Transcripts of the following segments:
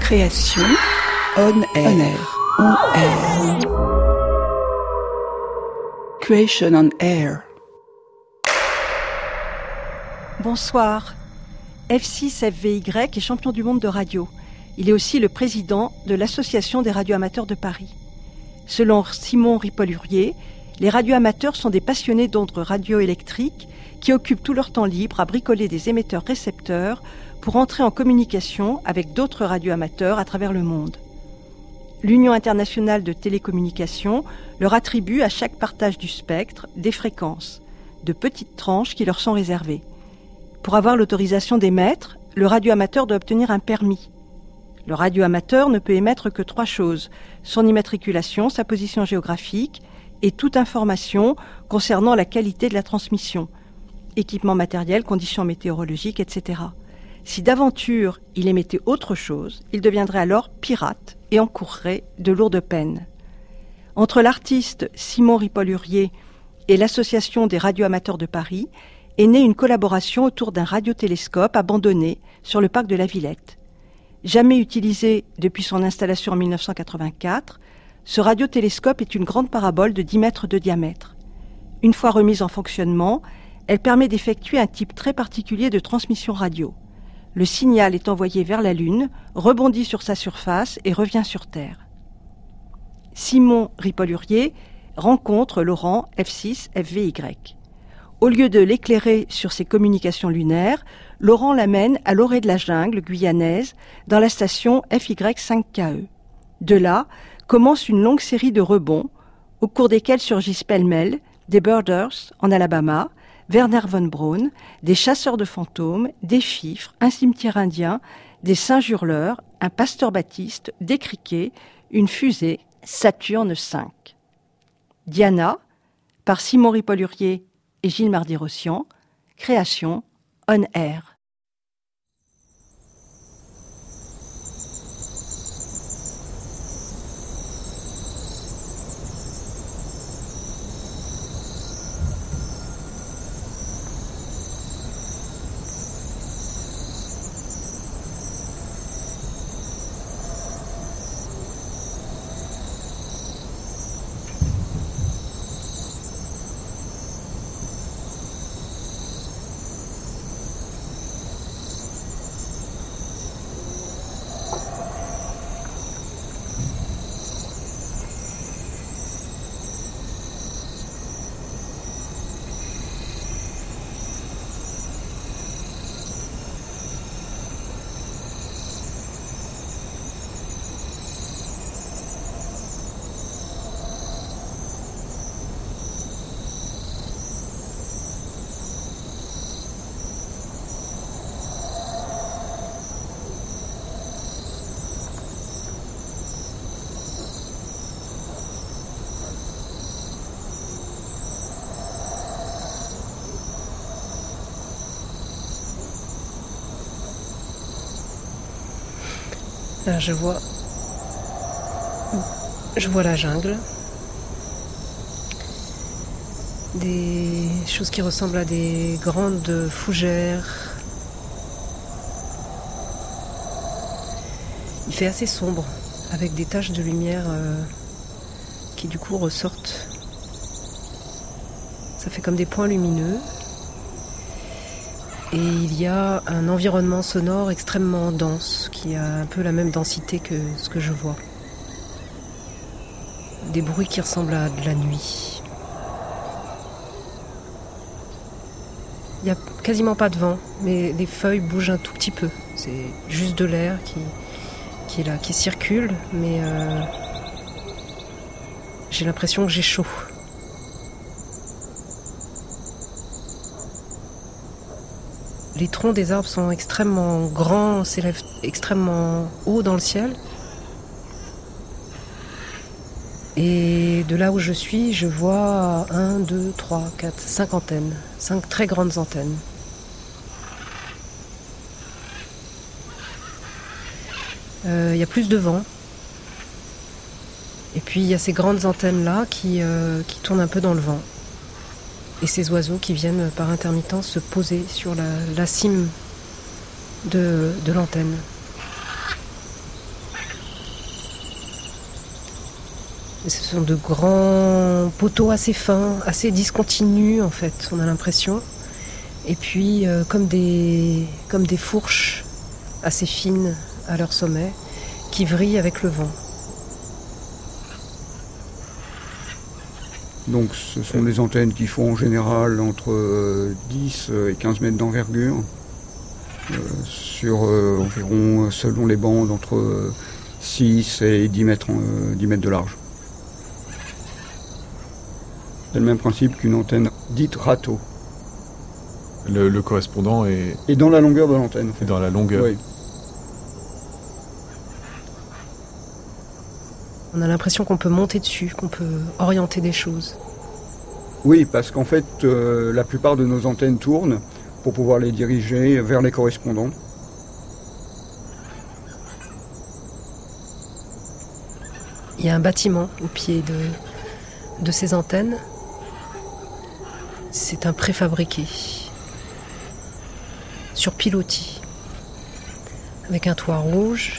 Création, on air, on air. Creation on air. Bonsoir. F6FVY est champion du monde de radio. Il est aussi le président de l'Association des radioamateurs de Paris. Selon Simon Ripolurier, les radioamateurs sont des passionnés d'ondes radioélectriques qui occupent tout leur temps libre à bricoler des émetteurs-récepteurs pour entrer en communication avec d'autres radioamateurs à travers le monde. L'Union internationale de télécommunications leur attribue à chaque partage du spectre des fréquences, de petites tranches qui leur sont réservées. Pour avoir l'autorisation d'émettre, le radioamateur doit obtenir un permis. Le radioamateur ne peut émettre que 3 choses: son immatriculation, sa position géographique et toute information concernant la qualité de la transmission, équipement matériel, conditions météorologiques, etc. Si d'aventure il émettait autre chose, il deviendrait alors pirate et encourrait de lourdes peines. Entre l'artiste Simon Ripolurier et l'Association des radioamateurs de Paris est née une collaboration autour d'un radiotélescope abandonné sur le parc de la Villette. Jamais utilisé depuis son installation en 1984, ce radiotélescope est une grande parabole de 10 mètres de diamètre. Une fois remise en fonctionnement, elle permet d'effectuer un type très particulier de transmission radio. Le signal est envoyé vers la Lune, rebondit sur sa surface et revient sur Terre. Simon Ripolurier rencontre Laurent F6FVY. Au lieu de l'éclairer sur ses communications lunaires, Laurent l'amène à l'orée de la jungle guyanaise dans la station FY5KE. De là commence une longue série de rebonds au cours desquels surgissent pêle-mêle des birders en Alabama, Werner von Braun, des chasseurs de fantômes, des fifres, un cimetière indien, des singes hurleurs, un pasteur baptiste, des criquets, une fusée, Saturne V. Diana, par Simon Ripolurier et Gilles Mardy-Rossian, création On Air. Là, je vois la jungle, des choses qui ressemblent à des grandes fougères. Il fait assez sombre, avec des taches de lumière qui du coup ressortent. Ça fait comme des points lumineux. Et il y a un environnement sonore extrêmement dense, qui a un peu la même densité que ce que je vois. Des bruits qui ressemblent à de la nuit. Il n'y a quasiment pas de vent, mais les feuilles bougent un tout petit peu. C'est juste de l'air qui est là, qui circule, mais j'ai l'impression que j'ai chaud. Les troncs des arbres sont extrêmement grands, s'élèvent extrêmement haut dans le ciel. Et de là où je suis, je vois 1, 2, 3, 4, 5 antennes. 5 très grandes antennes. Il y a plus de vent. Et puis il y a ces grandes antennes-là qui tournent un peu dans le vent. Et ces oiseaux qui viennent par intermittence se poser sur la cime de l'antenne. Ce sont de grands poteaux assez fins, assez discontinus en fait, on a l'impression. Et puis comme des fourches assez fines à leur sommet, qui vrillent avec le vent. Donc ce sont des antennes qui font en général entre 10 et 15 mètres d'envergure, sur environ, selon les bandes, entre 6 et 10 mètres de large. C'est le même principe qu'une antenne dite râteau. Le correspondant est... Et dans la longueur de l'antenne. En fait. Dans la longueur. Oui. On a l'impression qu'on peut monter dessus, qu'on peut orienter des choses. Oui, parce qu'en fait, la plupart de nos antennes tournent pour pouvoir les diriger vers les correspondants. Il y a un bâtiment au pied de ces antennes. C'est un préfabriqué, sur pilotis, avec un toit rouge.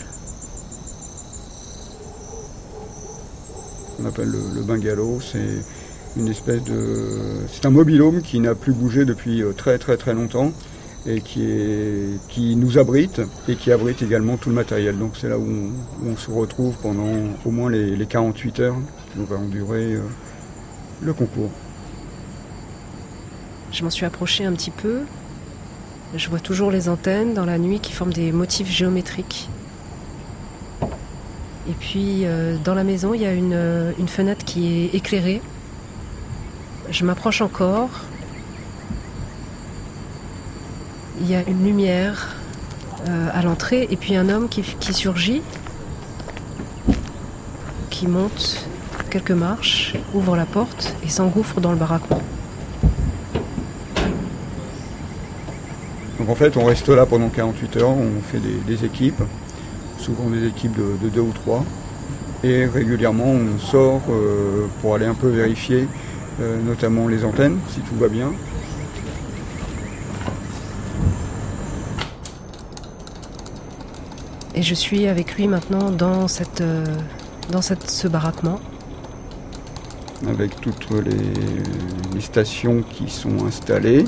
On appelle le bungalow, c'est une espèce c'est un mobil-home qui n'a plus bougé depuis très très très longtemps et qui nous abrite et qui abrite également tout le matériel. Donc c'est là où on se retrouve pendant au moins les 48 heures qui vont durer le concours. Je m'en suis approchée un petit peu. Je vois toujours les antennes dans la nuit qui forment des motifs géométriques. Et puis dans la maison, il y a une fenêtre qui est éclairée. Je m'approche encore. Il y a une lumière à l'entrée et puis un homme qui surgit, qui monte quelques marches, ouvre la porte et s'engouffre dans le baraquement. Donc en fait, on reste là pendant 48 heures, on fait des équipes, souvent des équipes de 2 ou 3. Et régulièrement, on sort pour aller un peu vérifier, notamment les antennes, si tout va bien. Et je suis avec lui maintenant dans ce baraquement. Avec toutes les stations qui sont installées.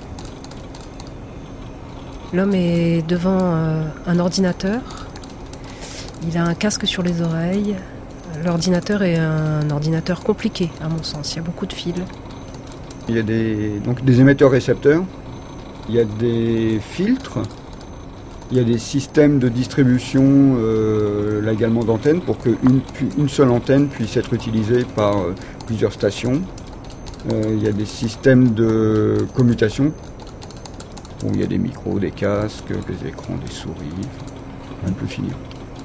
L'homme est devant un ordinateur. Il a un casque sur les oreilles. L'ordinateur est un ordinateur compliqué, à mon sens. Il y a beaucoup de fils. Il y a des émetteurs-récepteurs. Il y a des filtres. Il y a des systèmes de distribution, là également d'antennes, pour qu'une seule antenne puisse être utilisée par plusieurs stations. Il y a des systèmes de commutation. Où il y a des micros, des casques, des écrans, des souris, on peut finir.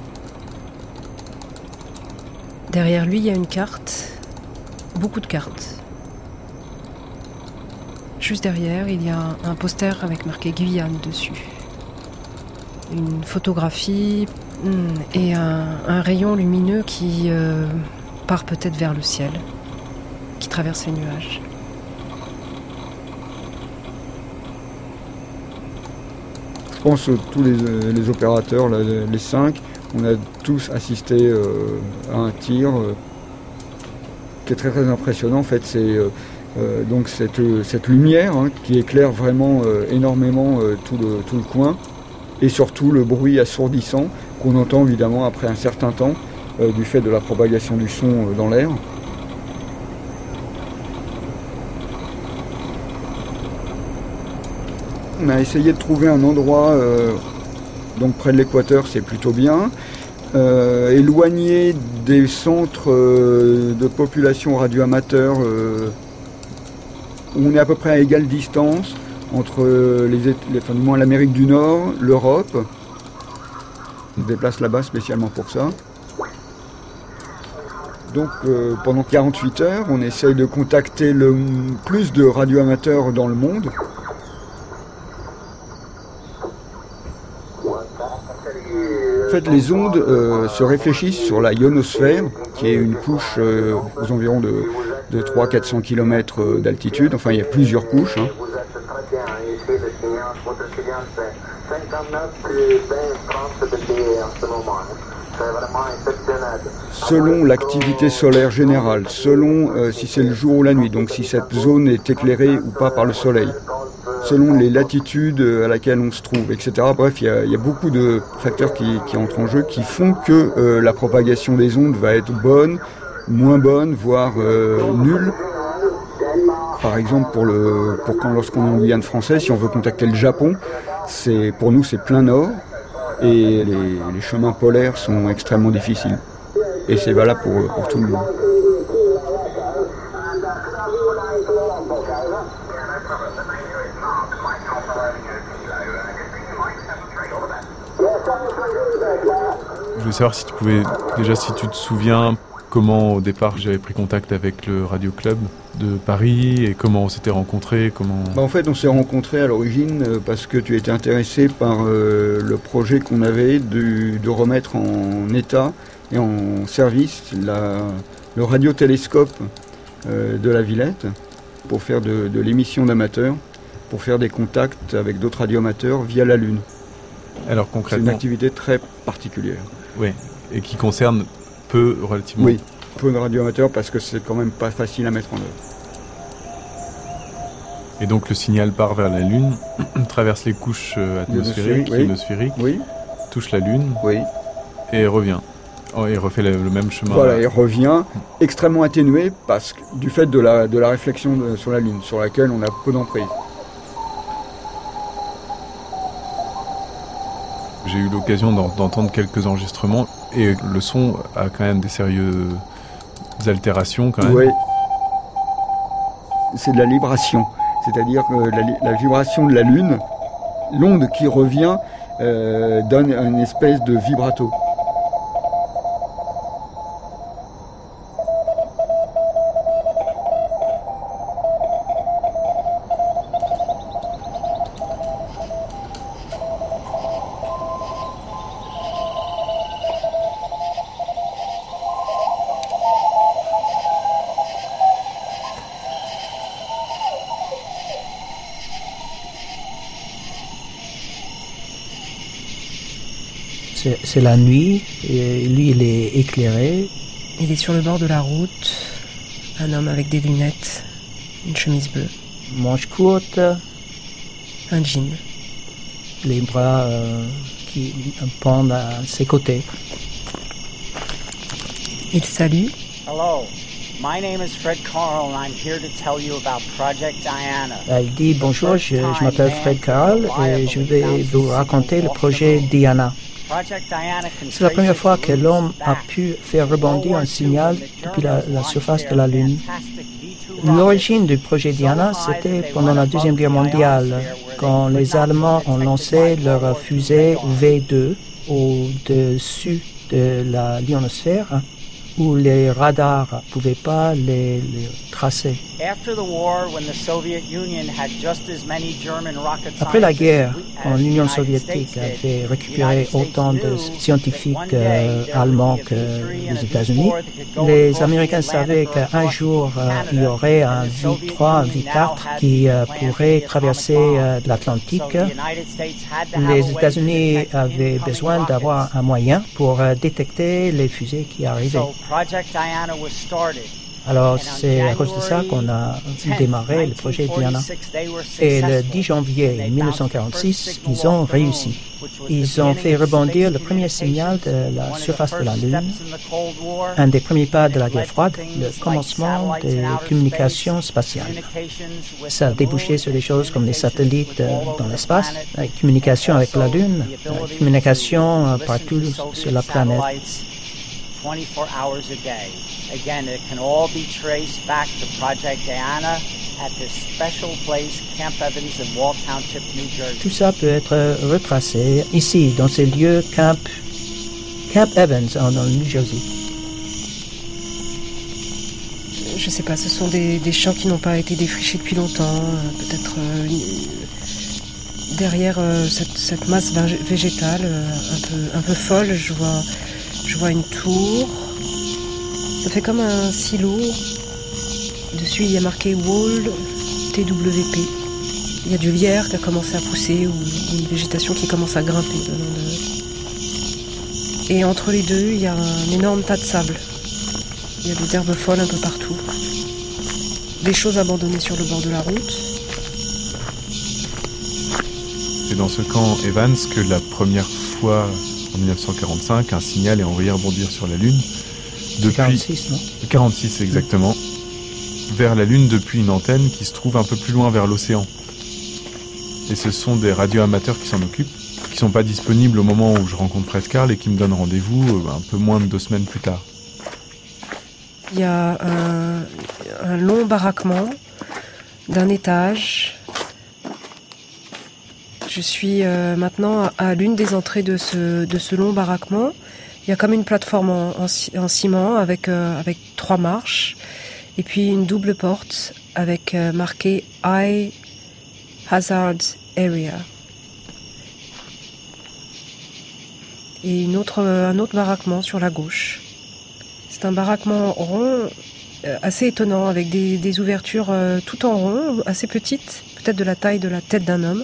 Derrière lui, il y a une carte, beaucoup de cartes. Juste derrière, il y a un poster avec marqué Guyane dessus. Une photographie et un rayon lumineux qui part peut-être vers le ciel, qui traverse les nuages. Je pense tous les opérateurs, là, les 5, on a tous assisté à un tir qui est très très impressionnant. En fait, c'est donc cette lumière qui éclaire vraiment énormément tout le coin, et surtout le bruit assourdissant qu'on entend évidemment après un certain temps du fait de la propagation du son dans l'air. On a essayé de trouver un endroit, donc près de l'équateur, c'est plutôt bien, éloigné des centres de population radioamateur, où on est à peu près à égale distance entre du moins l'Amérique du Nord, l'Europe. On se déplace là-bas spécialement pour ça. Donc pendant 48 heures, on essaye de contacter le plus de radioamateurs dans le monde. En fait, les ondes se réfléchissent sur la ionosphère, qui est une couche aux environs de 300-400 km d'altitude. Enfin, il y a plusieurs couches. selon l'activité solaire générale, selon si c'est le jour ou la nuit, donc si cette zone est éclairée ou pas par le soleil, selon les latitudes à laquelle on se trouve, etc. Bref, il y a beaucoup de facteurs qui entrent en jeu, qui font que la propagation des ondes va être bonne, moins bonne, voire nulle. Par exemple, lorsqu'on est en Guyane française, si on veut contacter le Japon, pour nous c'est plein nord, et les chemins polaires sont extrêmement difficiles. Et c'est valable pour tout le monde. Je voulais savoir si tu te souviens comment au départ j'avais pris contact avec le Radio Club de Paris et comment on s'était rencontrés. En fait, on s'est rencontrés à l'origine parce que tu étais intéressé par le projet qu'on avait de remettre en état et en service le radiotélescope de la Villette pour faire de l'émission d'amateurs, pour faire des contacts avec d'autres radioamateurs via la Lune. Alors concrètement, c'est une activité très particulière. Oui, et qui concerne relativement. Oui, peu de radioamateurs parce que c'est quand même pas facile à mettre en œuvre. Et donc le signal part vers la Lune, traverse les couches atmosphériques, ionosphériques, touche la Lune, et revient. Et refait le même chemin. Voilà, il revient extrêmement atténué du fait de la réflexion sur la Lune, sur laquelle on a peu d'emprise. J'ai eu l'occasion d'entendre quelques enregistrements et le son a quand même des sérieuses altérations quand même. Oui, c'est de la vibration, c'est-à-dire que la vibration de la Lune, l'onde qui revient donne une espèce de vibrato. C'est la nuit, et lui il est éclairé. Il est sur le bord de la route, un homme avec des lunettes, une chemise bleue. Manche courte. Un jean. Les bras qui pendent à ses côtés. Il salue. Hello, my name is Fred Carl and I'm here to tell you about Project Diana. Il dit bonjour, je m'appelle Fred Carl et je vais vous raconter le projet Diana. C'est la première fois que l'homme a pu faire rebondir un signal depuis la surface de la Lune. L'origine du projet Diana, c'était pendant la Deuxième Guerre mondiale, quand les Allemands ont lancé leur fusée V2 au-dessus de l'ionosphère, où les radars ne pouvaient pas les tracer. Après la guerre, quand l'Union soviétique avait récupéré autant de scientifiques allemands que les États-Unis, les Américains savaient qu'un jour, il y aurait un V3, un V4 qui pourrait traverser l'Atlantique. Les États-Unis avaient besoin d'avoir un moyen pour détecter les fusées qui arrivaient. Alors, c'est à cause de ça qu'on a démarré le projet Diana. Et le 10 janvier 1946, ils ont réussi. Ils ont fait rebondir le premier signal de la surface de la Lune, un des premiers pas de la guerre froide, le commencement des communications spatiales. Ça a débouché sur des choses comme les satellites dans l'espace, la communication avec la Lune, la communication partout sur la planète. 24 hours a day. Again, it can all be traced back to Project Diana at this special place, Camp Evans in Wall Township, New Jersey. Tout ça peut être retracé ici, dans ces lieux Camp Evans, dans le New Jersey. Je sais pas, ce sont des champs qui n'ont pas été défrichés depuis longtemps. Peut-être derrière cette masse végétale un peu folle, je vois une tour. Ça fait comme un silo. Dessus, il y a marqué Wall TWP. Il y a du lierre qui a commencé à pousser ou une végétation qui commence à grimper le long Et entre les deux, il y a un énorme tas de sable. Il y a des herbes folles un peu partout. Des choses abandonnées sur le bord de la route. C'est dans ce camp Evans que la première fois, en 1945, un signal est envoyé rebondir sur la Lune. Depuis 46, non ? 46 exactement. Vers la Lune depuis une antenne qui se trouve un peu plus loin vers l'océan. Et ce sont des radioamateurs qui s'en occupent, qui ne sont pas disponibles au moment où je rencontre Fred Karl et qui me donnent rendez-vous un peu moins de 2 semaines plus tard. Il y a un long baraquement d'un étage. Je suis maintenant à l'une des entrées de ce long baraquement. Il y a comme une plateforme en ciment avec 3 marches et puis une double porte avec marqué High Hazard Area. Et un autre baraquement sur la gauche. C'est un baraquement rond assez étonnant avec des ouvertures tout en rond, assez petites, peut-être de la taille de la tête d'un homme.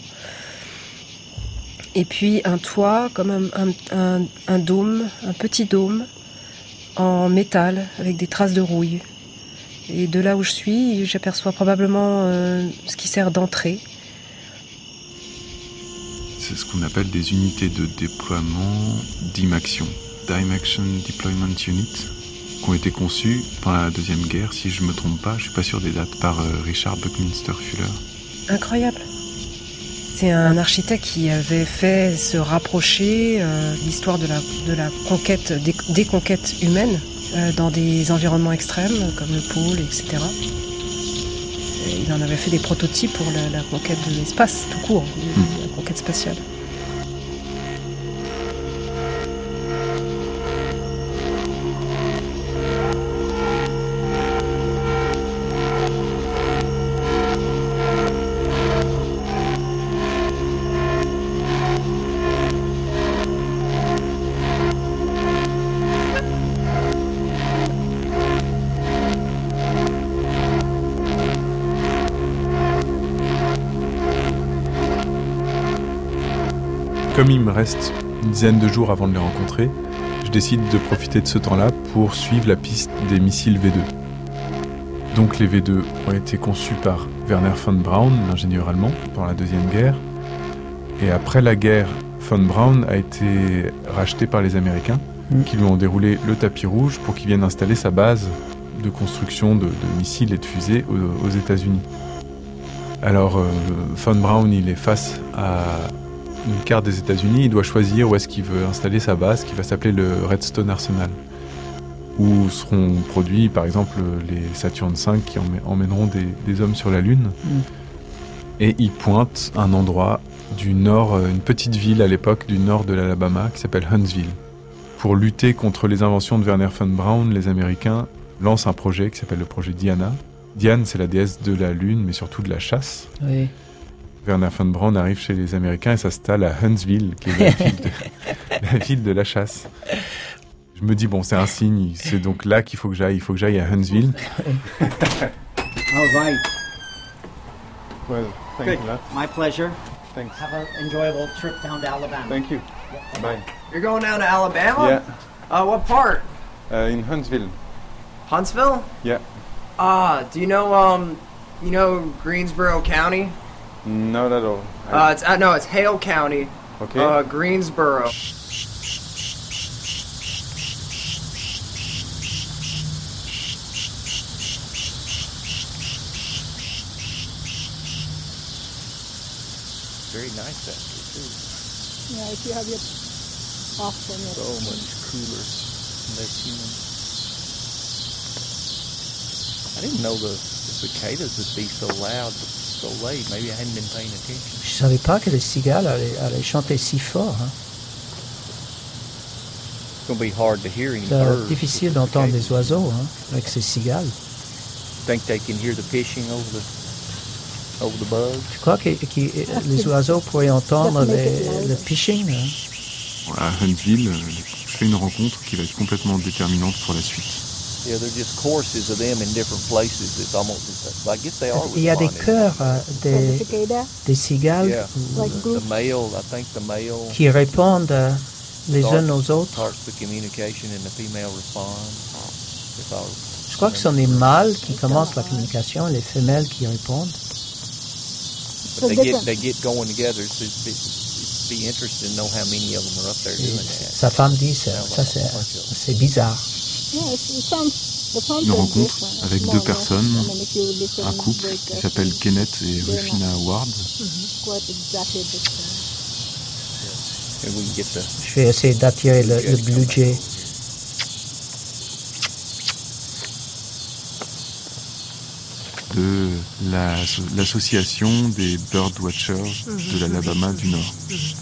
Et puis un toit comme un dôme, un petit dôme en métal avec des traces de rouille. Et de là où je suis, j'aperçois probablement ce qui sert d'entrée. C'est ce qu'on appelle des unités de déploiement d'IMAction, Dimaction Deployment Unit, qui ont été conçues pendant la Deuxième Guerre, si je ne me trompe pas, je ne suis pas sûr des dates, par Richard Buckminster Fuller. Incroyable. C'est un architecte qui avait fait se rapprocher l'histoire de la conquête, des conquêtes humaines dans des environnements extrêmes comme le pôle, etc. Et il en avait fait des prototypes pour la conquête de l'espace tout court, la conquête spatiale. Comme il me reste une dizaine de jours avant de les rencontrer, je décide de profiter de ce temps-là pour suivre la piste des missiles V2. Donc les V2 ont été conçus par Werner von Braun, l'ingénieur allemand, pendant la Deuxième Guerre. Et après la guerre, von Braun a été racheté par les Américains, qui lui ont déroulé le tapis rouge pour qu'il vienne installer sa base de construction de missiles et de fusées aux États-Unis. Alors von Braun, il est face à une carte des États-Unis, il doit choisir où est-ce qu'il veut installer sa base, qui va s'appeler le Redstone Arsenal, où seront produits par exemple les Saturn V qui emmèneront des hommes sur la Lune. Et il pointe un endroit du nord, une petite ville à l'époque du nord de l'Alabama qui s'appelle Huntsville. Pour lutter contre les inventions de Werner von Braun, les Américains lancent un projet qui s'appelle le projet Diana. Diane, c'est la déesse de la Lune, mais surtout de la chasse. Oui. Werner von Braun arrive chez les Américains et s'installe à Huntsville, qui est la ville de la chasse. Je me dis, bon, c'est un signe, c'est donc là qu'il faut que j'aille. Il faut que j'aille à Huntsville. All right. Well, thanks Good. a lot. My pleasure. Thanks. Have an enjoyable trip down to Alabama. Thank you. Bye. You're going down to Alabama? Yeah. What part? In Huntsville. Huntsville? Yeah. Do you know Greensboro County? Not at all. It's Hale County. Okay. Greensboro. Very nice after too. Yeah, if you have your off from your So much cooler, less human. I didn't know the cicadas would be so loud so late. Maybe I hadn't been paying attention. Je savais pas que les cigales allaient chanter si fort. Hein. It's going to be hard to hear any C'est birds. difficile d'entendre des oiseaux hein, avec ces cigales. Think they can hear the fishing over the bugs? Tu crois que les oiseaux pourraient entendre le pitching hein? À Huntsville, je fais une rencontre qui va être complètement déterminante pour la suite. Yeah, they're just choruses of them in different places. It's almost, I guess they are. Il y a des chœurs des cigales Yeah, the male, I think the male. qui répondent les uns aux autres. starts the communication and the female responds. If I Je crois que ce sont les mâles qui commencent la communication et les femelles qui répondent. But they get going together. So it'd be interesting to know how many of them are up there doing that. Sa femme dit ça c'est bizarre. Une rencontre avec deux personnes, un couple qui s'appelle Kenneth et Rufina Ward. Je vais essayer d'attirer le blue jay. De l'association des birdwatchers de l'Alabama du Nord.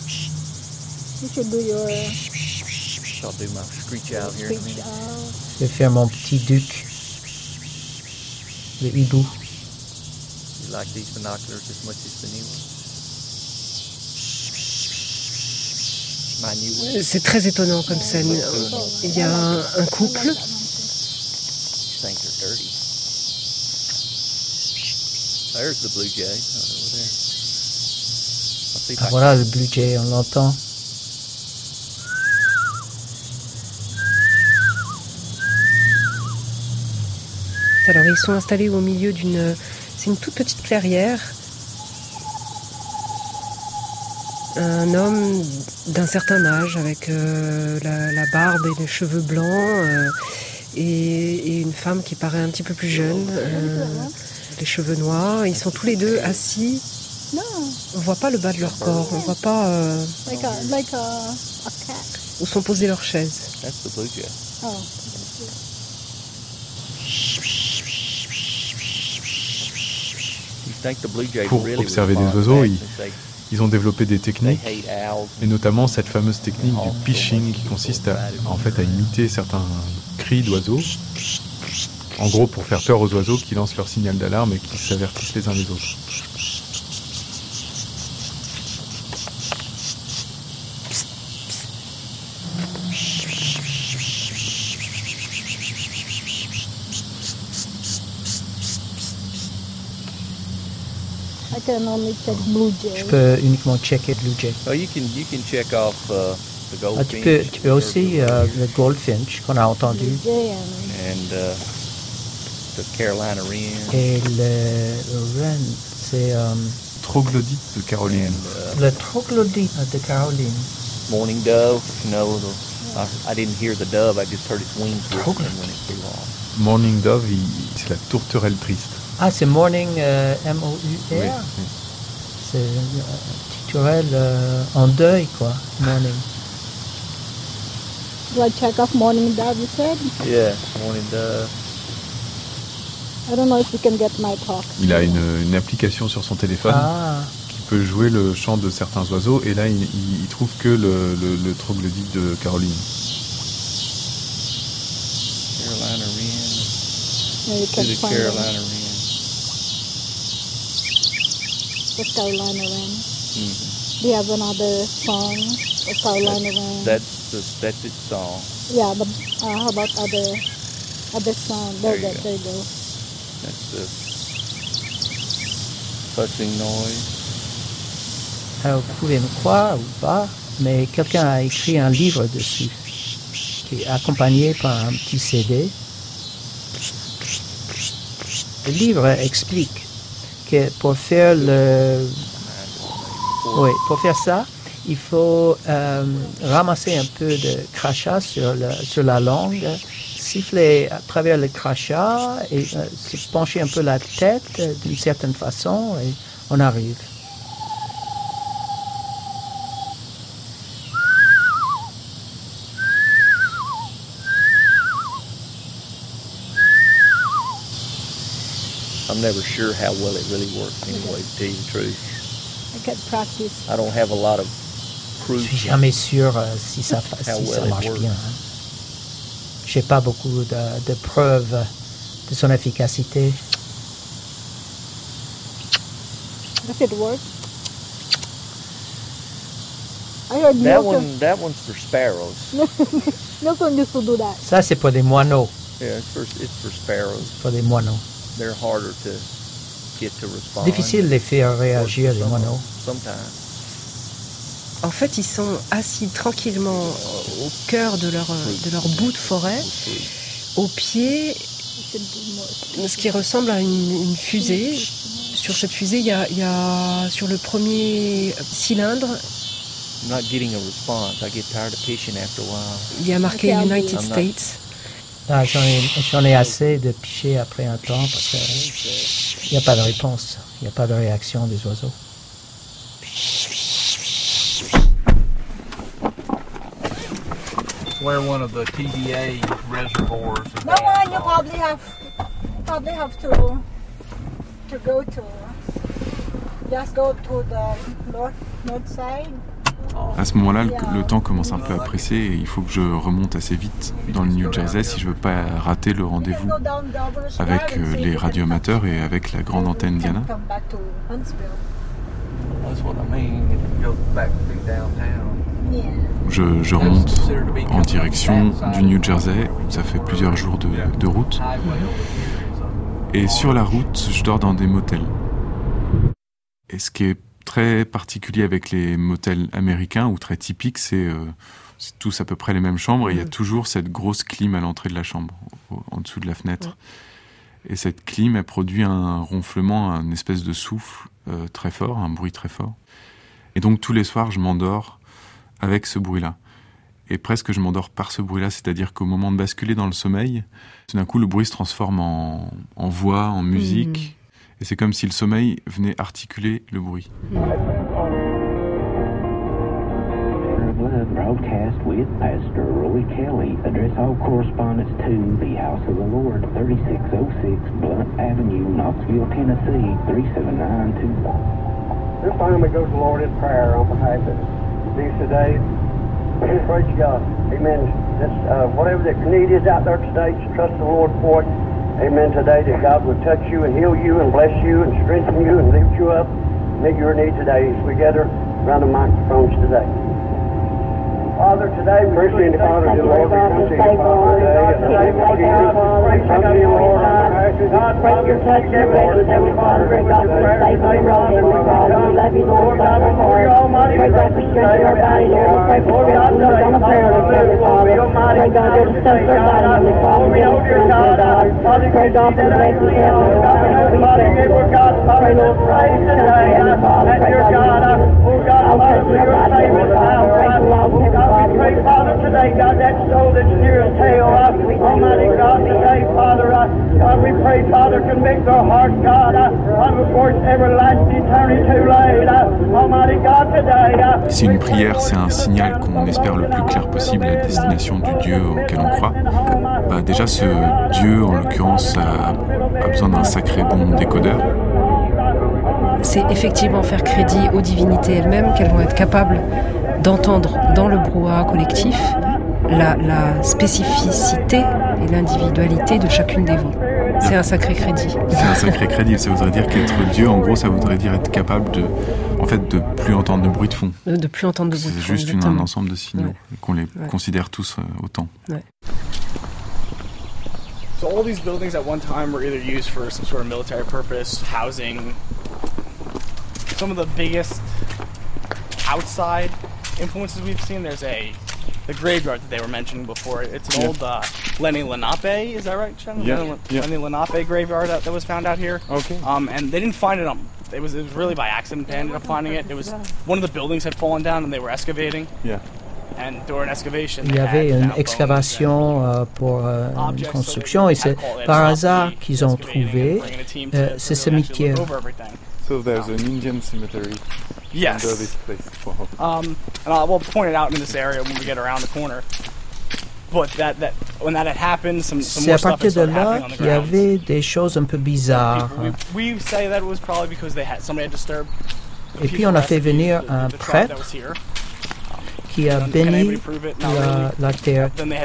I'll do my screech out here in a minute. Je vais faire mon petit duc, le hibou. You like these binoculars as much as the new ones? My new ones? C'est très étonnant comme scène. Il y a un couple. These things are dirty. There's the blue jay over there. I'll see if I Voilà le blue jay, on l'entend. Alors ils sont installés au milieu c'est une toute petite clairière. Un homme d'un certain âge avec la barbe et les cheveux blancs et une femme qui paraît un petit peu plus jeune, les cheveux noirs. Ils sont tous les deux assis. On voit pas le bas de leur corps, on voit pas où sont posées leurs chaises. That's the blue jay. Pour observer des oiseaux, ils ont développé des techniques, et notamment cette fameuse technique du pitching qui consiste à imiter certains cris d'oiseaux, en gros pour faire peur aux oiseaux qui lancent leur signal d'alarme et qui s'avertissent les uns les autres. Je peux uniquement checker blue jay. Oh, you can check off the goldfinch. Tu peux aussi le goldfinch qu'on a entendu. And the Carolina wren. Et le wren, c'est Troglodyte de Caroline. le troglodyte de Caroline. Morning dove, I didn't hear the dove, I just heard its wings whistling when it flew off. Morning Dove, c'est la tourterelle triste. Ah, c'est morning, M-O-U-R. Oui. C'est tourterelle en deuil, quoi. Morning. Do I check off morning dove, you said? Yeah, morning dove. I don't know if we can get nighthawks. Il a une application sur son téléphone qui peut jouer le chant de certains oiseaux, et là il trouve que le troglodyte de Caroline. Carolina wren. Yeah, you can The find Carolina them. wren. The Carolina wren. Mm-hmm. Do you have another song of Carolina wren? That's its song. Yeah, but how about other song? There you go. That's the fussing noise. Alors, vous pouvez me croire ou pas, mais quelqu'un a écrit un livre dessus, qui est accompagné par un petit CD. Le livre explique que pour faire ça, il faut ramasser un peu de crachat sur la langue, siffler à travers le crachat et se pencher un peu la tête d'une certaine façon et on arrive. I'm never sure how well it really works anyway, to tell you the truth. I can practice. I don't have a lot of proof. Je suis jamais sûr si ça marche bien. J'ai pas beaucoup de preuves de son efficacité. Does it work? I heard That one's for sparrows. Milton used to do that. Ça, c'est pour des moineaux. Yeah, it's for sparrows. Pour des moineaux. They're harder to get to respond. Difficile de les faire réagir, les moineaux. Sometimes. En fait, ils sont assis tranquillement au cœur de leur bout de forêt, au pied, ce qui ressemble à une fusée. Sur cette fusée, il y a sur le premier cylindre, il y a marqué United States. Ah, j'en ai assez de picher après un temps parce qu'il n'y a pas de réponse, il n'y a pas de réaction des oiseaux. Where one of the TVA reservoirs is. No, you probably have to go to just go to the north side. À ce moment-là, le temps commence un peu à presser et il faut que je remonte assez vite dans le New Jersey si je veux pas rater le rendez-vous avec les radioamateurs et avec la grande antenne Diana. Je remonte en direction du New Jersey, ça fait plusieurs jours de route. Et sur la route, je dors dans des motels. Et ce qui est très particulier avec les motels américains, ou très typique, c'est tous à peu près les mêmes chambres, et il y a toujours cette grosse clim à l'entrée de la chambre, en dessous de la fenêtre. Et cette clim, elle produit un ronflement, une espèce de souffle très fort, un bruit très fort. Et donc tous les soirs, je m'endors avec ce bruit-là. Et presque je m'endors par ce bruit-là, c'est-à-dire qu'au moment de basculer dans le sommeil, tout d'un coup le bruit se transforme en voix, en musique, et c'est comme si le sommeil venait articuler le bruit. Broadcast with Pastor Roy Kelly. Address all correspondence to the House of the Lord, 3606 Blunt Avenue, Knoxville, Tennessee, 37921. This time we go to the Lord in prayer on behalf of these today. Praise God. Amen. Whatever the need is out there today, just trust the Lord for it. Amen. Today that God will touch you and heal you and bless you and strengthen you and lift you up. Meet your need today as we gather around the microphones today. Father, today we appreciate the Father, the Lord, we come to you, Father, today. Praise you, Lord. God, praise your touch, Lord. Father, we God, pray for the Father, we love you, Lord, God, for your almighty presence today, everybody, Lord. Pray for God, on the prayer list, Father. Pray God, there's a touch for everybody, Father. We know your God. Pray God for the grace of heaven, Father. Pray, Lord, praise today, Father. Pray God, oh God, Father, for your favor, Father. God, we pray, Father, today, God, that soul that's near as hell, Almighty God, today, Father, God, we pray, Father, convict their hearts, God, before it's everlasting, eternity too late, Almighty God, today. Si une prière, c'est un signal qu'on espère le plus clair possible à destination du Dieu auquel on croit, bah déjà ce Dieu, en l'occurrence, a besoin d'un sacré bon décodeur. C'est effectivement faire crédit aux divinités elles-mêmes qu'elles vont être capables d'entendre dans le brouhaha collectif la spécificité et l'individualité de chacune des voix. C'est un sacré crédit. C'est un sacré crédit, ça voudrait dire qu'être Dieu, en gros, ça voudrait dire être capable de plus entendre de bruit de fond. De plus entendre de bruit de fond. C'est juste un ensemble de signaux, et qu'on les considère tous autant. Ouais. So all these buildings at one time were either used for some sort of military purpose, housing. Some of the biggest outside influences we've seen, there's the graveyard that they were mentioning before. It's an old Lenny Lenape, is that right, Shannon? Yeah. Lenny Lenape graveyard that was found out here. Okay. And they didn't find it it was really by accident they ended up finding it. It was one of the buildings had fallen down and they were excavating. Yeah. And during excavation, il y avait une excavation pour une construction et c'est par hasard qu'ils ont trouvé ce cimetière. So there's an Indian cemetery yes. under this place. And we'll point it out in this area when we get around the corner. But that when that had happened, some more stuff had started happening on the ground. C'est à partir de là qu'il y avait des choses un peu bizarres. We say that it was probably because somebody had disturbed. Et puis on a fait venir un prêtre qui a béni la terre.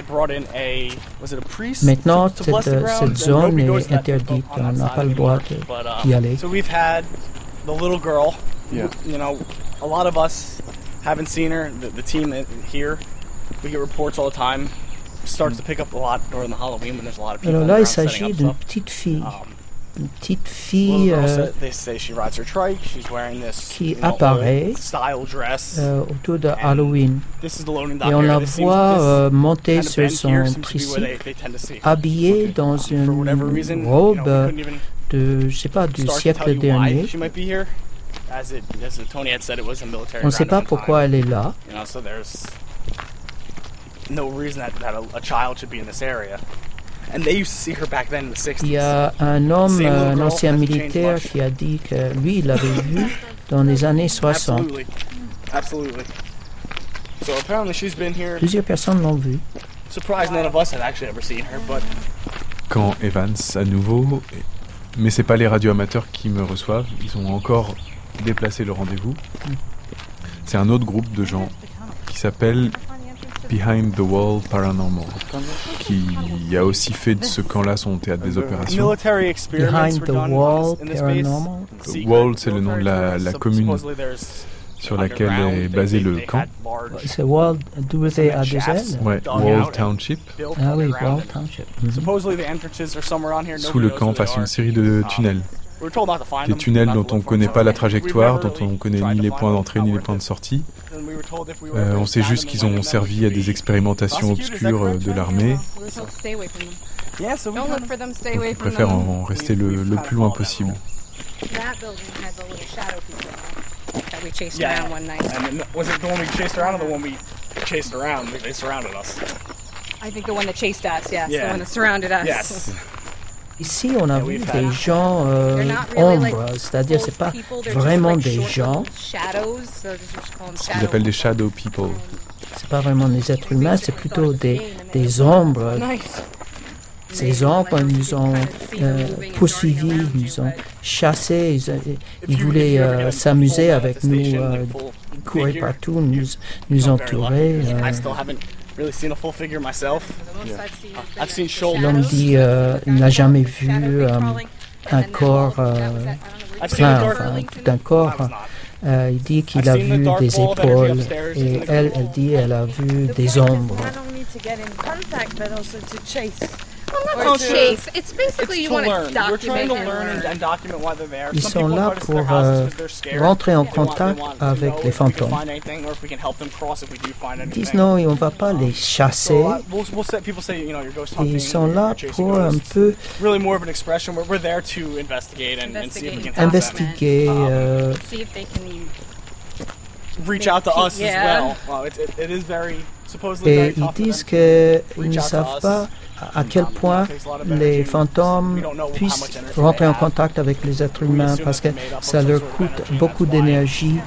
Maintenant, cette zone est interdite. On n'a pas le droit d'y aller. So we've had the little girl. Yeah. You know, a lot of us haven't seen her. The team here, we get reports all the time. Starts to pick up a lot during the Halloween when there's a lot of people. Alors là, il s'agit d'une petite fille petite fille qui apparaît autour de Halloween. Et on la voit monter sur son tricycle, habillée dans une robe de, je sais pas, du siècle dernier. On ne sait pas pourquoi elle est là. Il y a un homme, un ancien militaire, qui a dit que lui, il l'avait vu dans les années 60. Plusieurs personnes l'ont vue. Quand Evans, à nouveau, mais c'est pas les radioamateurs qui me reçoivent, ils ont encore déplacé le rendez-vous. C'est un autre groupe de gens qui s'appelle Behind the Wall Paranormal, qui a aussi fait de ce camp-là son théâtre des opérations. Behind the Wall Paranormal. Wall, c'est le nom de la commune sur laquelle est basé le camp. C'est Wall, W-A-2-L? Ouais, Wall Township. Ah oui, Wall Township. Sous le camp passe une série de tunnels. Des tunnels dont on ne connaît pas la trajectoire, dont on ne connaît ni les points d'entrée ni les points de sortie. On sait juste qu'ils ont servi à des expérimentations obscures de l'armée. On préfère en rester le plus loin possible. Ici, on a vu des gens ombres, c'est-à-dire c'est pas vraiment des gens. Ce qu'ils appellent des shadow people. C'est pas vraiment des êtres humains, c'est plutôt des ombres. Ces ombres nous ont poursuivis, nous ont chassés, ils voulaient s'amuser avec nous, ils couraient partout, nous entourer. L'homme dit il n'a jamais vu un corps plein, enfin tout un corps. Il dit qu'il a vu des épaules et elle dit elle a vu des ombres. Ils sont là pour rentrer en contact avec les fantômes. Ils disent non, on ne va pas les chasser. Ils sont là pour un peu investiguer. Et ils disent qu'ils ne savent pas à quel point les fantômes puissent rentrer en contact avec les êtres humains parce que ça leur coûte beaucoup d'énergie.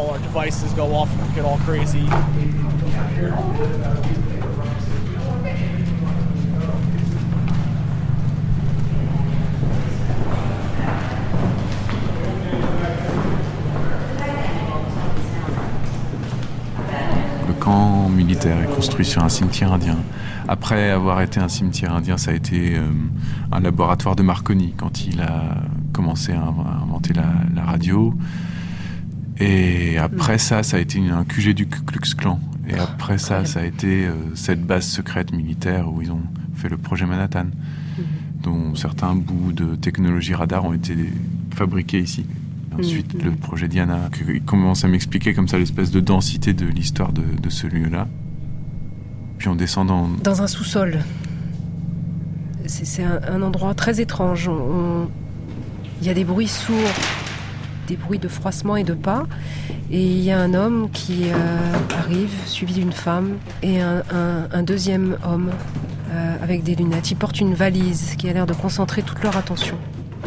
Le camp militaire est construit sur un cimetière indien. Après avoir été un cimetière indien, ça a été un laboratoire de Marconi quand il a commencé à inventer la radio. Et après ça a été un QG du Ku Klux Klan. Et après ça a été cette base secrète militaire où ils ont fait le projet Manhattan, dont certains bouts de technologie radar ont été fabriqués ici. Ensuite, le projet Diana, il commence à m'expliquer comme ça l'espèce de densité de l'histoire de ce lieu-là. Puis on descend dans un sous-sol. C'est un endroit très étrange. Il y a des bruits sourds, des bruits de froissement et de pas. Et il y a un homme qui arrive, suivi d'une femme, et un deuxième homme avec des lunettes. Ils portent une valise qui a l'air de concentrer toute leur attention.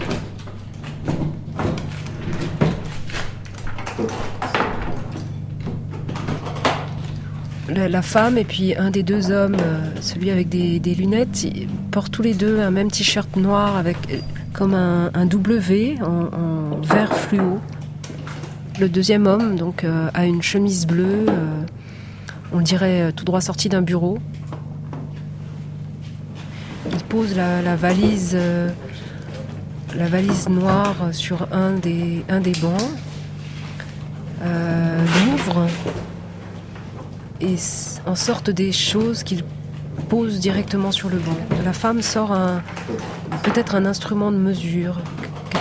La femme et puis un des deux hommes, celui avec des lunettes, ils portent tous les deux un même t-shirt noir avec comme un W en vert fluo. Le deuxième homme donc a une chemise bleue, on le dirait tout droit sorti d'un bureau. Il pose la valise noire sur un des bancs, l'ouvre. Et en sortent des choses qu'il pose directement sur le banc. La femme sort peut-être un instrument de mesure,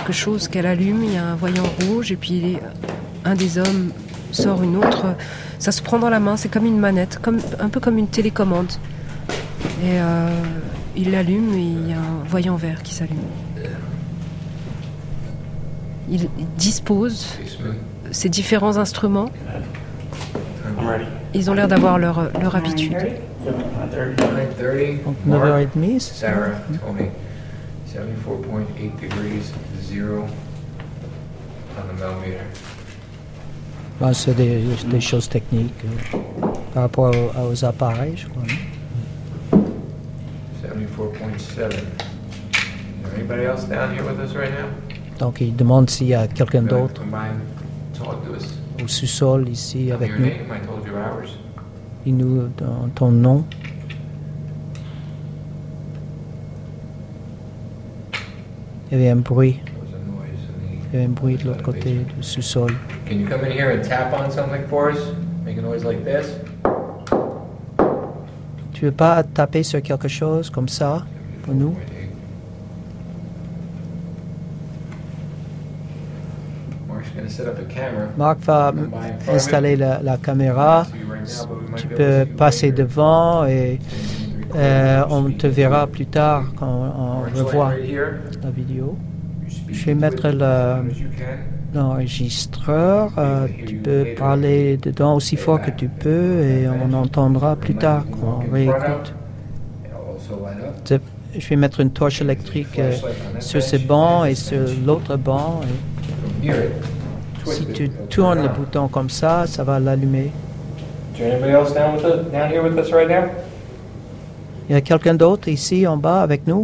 quelque chose qu'elle allume, il y a un voyant rouge, et puis un des hommes sort une autre. Ça se prend dans la main, c'est comme une manette, un peu comme une télécommande. Et il l'allume et il y a un voyant vert qui s'allume. Il dispose ces différents instruments. Ils ont l'air d'avoir leur habitude. Donc 9h30, c'est ça? Sarah told me 74.8 degrees, 0 on the millimeter. Ben, c'est des choses techniques par rapport aux appareils, je crois. 74.7. Is there anybody else down here with us right now? Donc il demande s'il y a quelqu'un d'autre Come by and talk to us. au sous-sol ici Tell me avec your nous. name, I told you ours. Dis-nous ton nom. Il y avait un bruit. Il y avait un bruit de l'autre côté du sous-sol. Can you come in here and tap on something for us? Make a noise like this? Tu veux pas taper sur quelque chose comme ça pour nous? Mark's gonna set up a camera. Marc va installer la caméra. Tu peux passer devant et on te verra plus tard quand on revoit la vidéo. Je vais mettre l'enregistreur. Tu peux parler dedans aussi fort que tu peux et on entendra plus tard quand on réécoute. Je vais mettre une torche électrique sur ce banc et sur l'autre banc. Et si tu tournes le bouton comme ça, ça va l'allumer. Is there anybody else down here with us right now? Il y a quelqu'un d'autre ici en bas avec nous?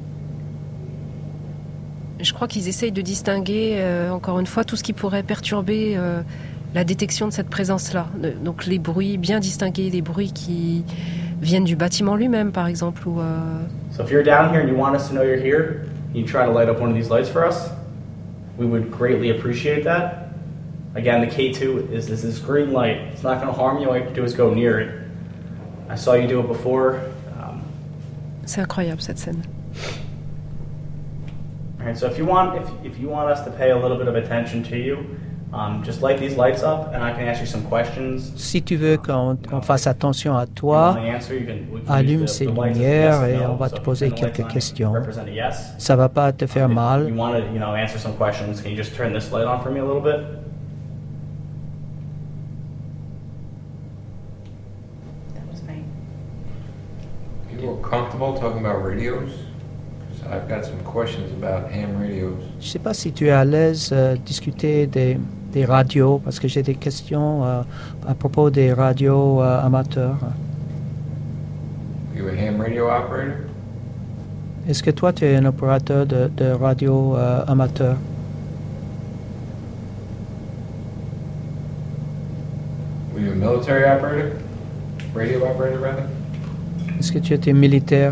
Je crois qu'ils essayent de distinguer, encore une fois, tout ce qui pourrait perturber la détection de cette présence-là. Donc les bruits, bien distinguer les bruits qui viennent du bâtiment lui-même, par exemple. Ou, So if you're down here and you want us to know you're here, and you try to light up one of these lights for us, we would greatly appreciate that. Again, the K2 is this green light. It's not going to harm you. All you have to do is go near it. I saw you do it before. C'est incroyable cette scène. All right, so if you want us to pay a little bit of attention to you, just light these lights up, and I can ask you some questions. Si tu veux qu'on fasse attention à toi, allume ces lumières et on va te poser quelques questions. Ça va pas te faire mal. You want to, answer some questions. Can you just turn this light on for me a little bit? You feel comfortable talking about radios? Because I've got some questions about ham radios. Je sais pas si tu es à l'aise discuter des radios parce que j'ai des questions à propos des radios amateurs. You a ham radio operator? Est-ce que toi tu es un opérateur de radio amateur? Were you a military operator? Radio operator, rather? Est-ce que tu étais militaire?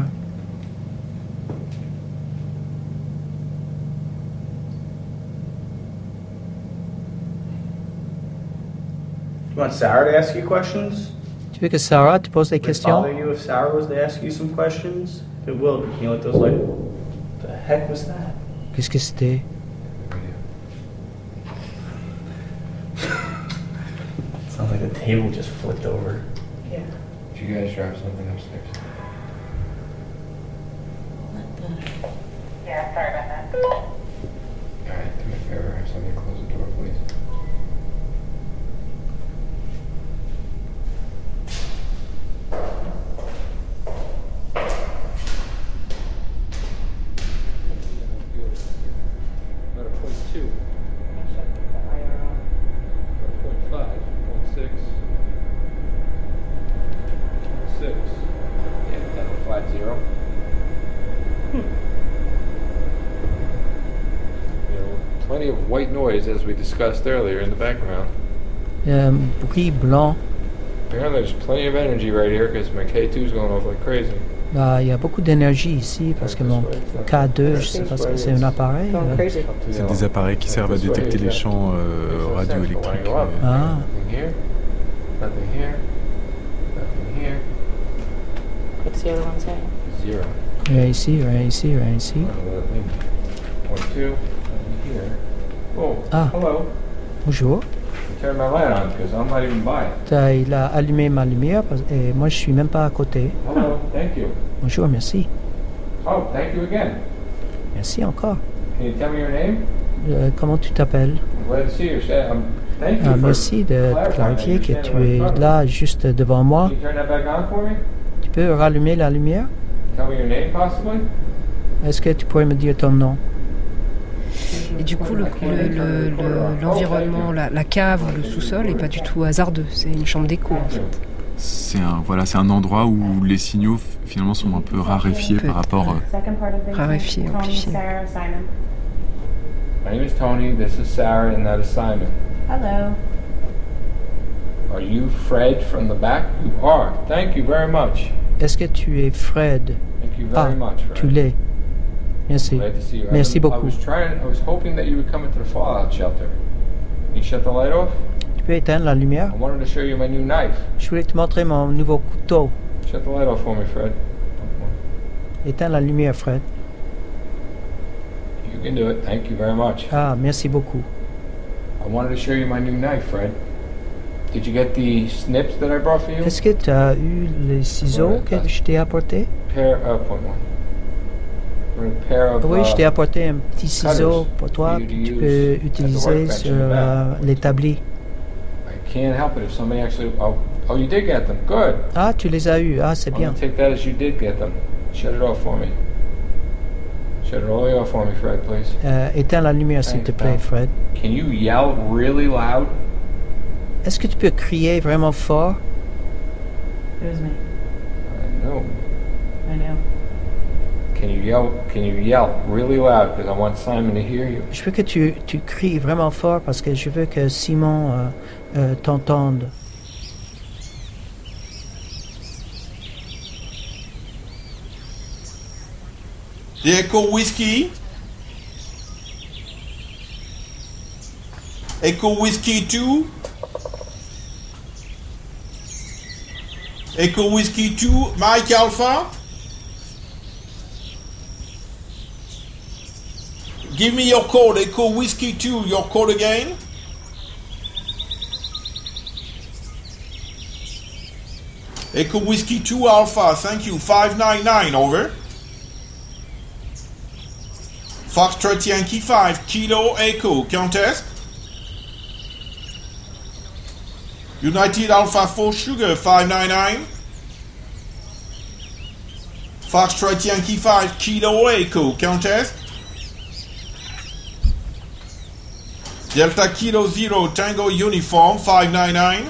You want Sarah to ask you questions? Tu veux que Sarah te pose des Would it questions? bother you if Sarah was to ask you some questions? It will. Can you let those light? What the heck was that? Qu'est-ce que c'était? Sounds like the table just flipped over. Yeah. Did you guys drop something upstairs? Yeah, sorry about that. Alright, do me a favor, have somebody close the door, please. About a 0.2. About a 0.5, 0.6. 0.6. Yeah, level 50. Plenty of white noise, as we discussed earlier, in the background. Bruit blanc. Apparently, there's plenty of energy right here because my K2's going off like crazy. Bah, il y a beaucoup d'énergie ici parce que mon K2, je sais pas ce que c'est un appareil. C'est des appareils qui servent à détecter les champs radioélectriques. Ah. Nothing here. Nothing here. Nothing here. What's the other one saying? Zero. Rien ici, rien ici, rien ici. 0.2. Nothing here. Oh, Ah, hello. bonjour. Turn my light on because I'm not even by it. Il a allumé ma lumière et moi je suis même pas à côté. Hello, thank you. Bonjour, merci. Oh, thank you again. Merci encore. Can you tell me your name? Comment tu t'appelles? I'm glad to see you. Thank you for Merci de clarifier que tu es là juste devant moi. Can you turn that back on for me? Tu peux rallumer la lumière? Tell me your name, possibly? Est-ce que tu pourrais me dire ton nom? Et du coup, l'environnement, la cave ou le sous-sol n'est pas du tout hasardeux. C'est une chambre d'écho, en fait. C'est un endroit où les signaux finalement sont un peu raréfiés par rapport... Raréfiés, amplifiés. My name is Tony, this is Sarah, and that is Simon. Hello. Are you Fred from the back? You are. Thank you very much. Est-ce que tu es Fred? Thank you very much, Fred. Tu l'es. Merci. Glad to see you. Merci beaucoup. I was hoping that you would come into the fallout shelter. Can you shut the light off? Tu peux éteindre la lumière? I wanted to show you my new knife. Je voulais te montrer mon nouveau couteau. Shut the light off for me, Fred. Éteins la lumière, Fred. You can do it. Thank you very much. Ah, merci beaucoup. I wanted to show you my new knife, Fred. Did you get the snips that I brought for you? Est-ce que tu as eu les ciseaux que je t'ai apportés? Oui, je t'ai apporté un petit ciseau pour toi que tu peux utiliser sur l'établi. I can't help it if somebody actually... Oh, you did get them. Good. Ah, tu les as eus. Ah, c'est bien. I'm going to take that as you did get them. Shut it off for me. Shut it all the way off for me, Fred, please. Éteins la lumière, s'il te plaît, Fred. Can you yell really loud? Est-ce que tu peux crier vraiment fort? It was me. I know. I know. Can you yell really loud because I want Simon to hear you? Je veux que tu cries vraiment fort parce que je veux que Simon t'entende. The Echo Whiskey. Echo Whiskey 2. Echo Whiskey 2, Mike Alpha. Give me your code, Echo Whiskey 2, your code again. Echo Whiskey 2 Alpha, thank you, 599, over. Foxtrot Yankee 5, Kilo Echo, contest. United Alpha 4 Sugar, 599. Foxtrot Yankee 5, Kilo Echo, contest. Delta Kilo 0 Tango Uniform 599.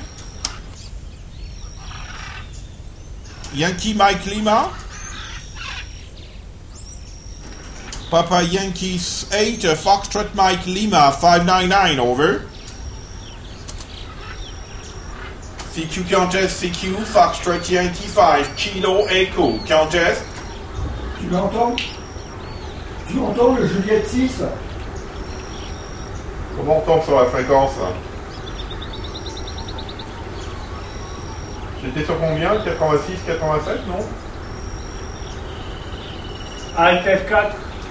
Yankee Mike Lima. Papa Yankees 8 Foxtrot Mike Lima 599, over. CQ Contest CQ Foxtrot Yankee 5 Kilo Echo Contest. Tu l'entends? Tu entends le Juliette 6? Comment on tombe sur la fréquence? J'étais sur combien? 86, 87, non? Alt F4.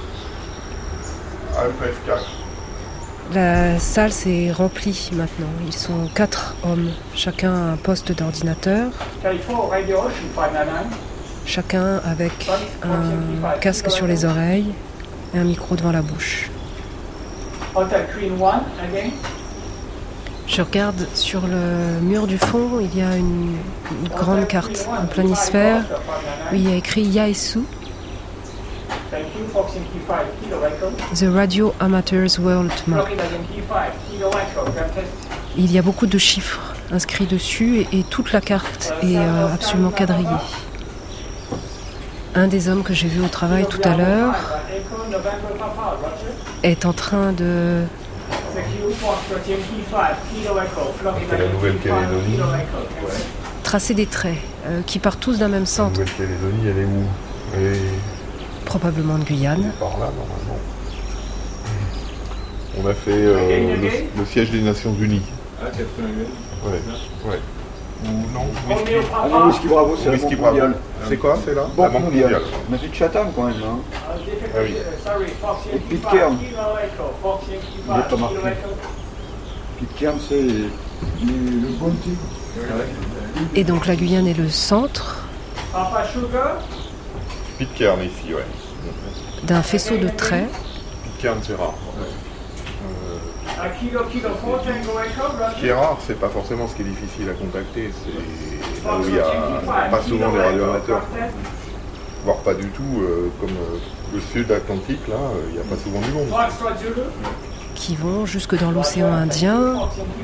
Alt F4. La salle s'est remplie maintenant. Ils sont 4 hommes, chacun à un poste d'ordinateur. Chacun avec un casque sur les oreilles et un micro devant la bouche. Je regarde sur le mur du fond, il y a une grande carte en planisphère où il y a écrit Yaesu, The Radio Amateurs World Map. Il y a beaucoup de chiffres inscrits dessus et toute la carte est absolument quadrillée. Un des hommes que j'ai vu au travail tout à l'heure est en train de tracer des traits qui partent tous d'un même centre. La Nouvelle-Calédonie, elle est où? Elle est... Probablement de Guyane. Par là, normalement. On a fait le siège des Nations Unies. Ah, 88. Ouais. Ou non, whisky. Ah non, Whisky Bravo, c'est Whisky la Bravo. mondiale. C'est quoi, c'est là? Banque La Banque mondiale. mondiale. On a fait de Chatham quand même, hein. Ah oui. Et Pitcairn. Il n'est pas marqué. Pitcairn, c'est le Bounty. Et donc la Guyane est le centre Pitcairn ici, ouais. d'un faisceau de traits. Pitcairn, c'est rare. Ce qui est rare, c'est pas forcément ce qui est difficile à contacter, c'est là où il n'y a pas souvent des radioamateurs. Voire pas du tout, comme le sud Atlantique, là, il n'y a pas souvent du monde. Qui vont jusque dans l'océan Indien,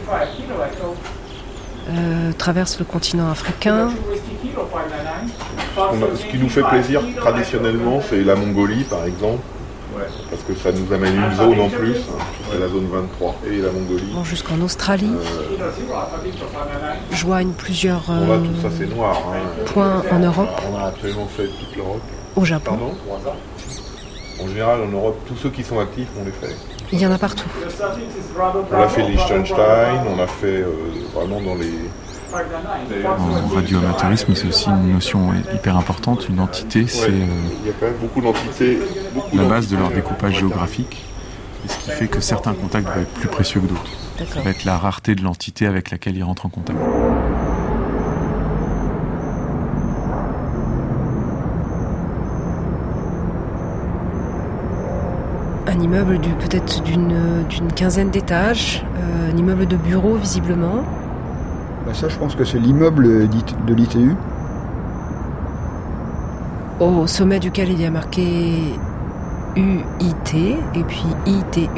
traversent le continent africain. Ce qui nous fait plaisir traditionnellement, c'est la Mongolie, par exemple. Parce que ça nous amène une zone en plus, c'est la zone 23 et la Mongolie. Vont jusqu'en Australie, joignent plusieurs Bon, là, tout ça c'est noir. points en Europe. On a absolument fait toute l'Europe. Au Japon. Pardon ? En général, en Europe, tous ceux qui sont actifs, on les fait. Il y en a partout. On a fait Liechtenstein, on a fait vraiment dans les... En radioamateurisme, c'est aussi une notion hyper importante. Une entité, c'est il y a quand même beaucoup d'entités. La base de leur découpage géographique. Et ce qui fait que certains contacts vont être plus précieux que d'autres. Ça va être la rareté de l'entité avec laquelle ils rentrent en contact. Un immeuble peut-être d'une quinzaine d'étages, un immeuble de bureaux visiblement. Bah ça, je pense que c'est l'immeuble de l'ITU. Au sommet duquel il y a marqué UIT et puis ITU.